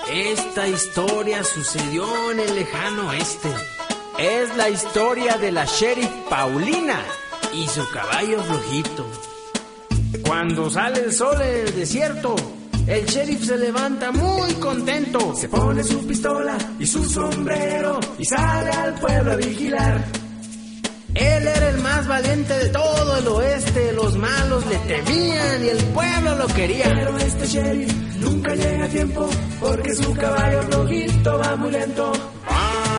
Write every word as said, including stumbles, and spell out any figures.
Esta historia sucedió en el lejano oeste. Es la historia de la sheriff Paulina y su caballo flojito. Cuando sale el sol en el desierto, el sheriff se levanta muy contento. Se pone su pistola y su sombrero y sale al pueblo a vigilar. Él era el más valiente de todo el oeste. Los malos le temían y el pueblo lo quería. Pero este sheriff nunca llega a tiempo porque su caballo flojito va muy lento.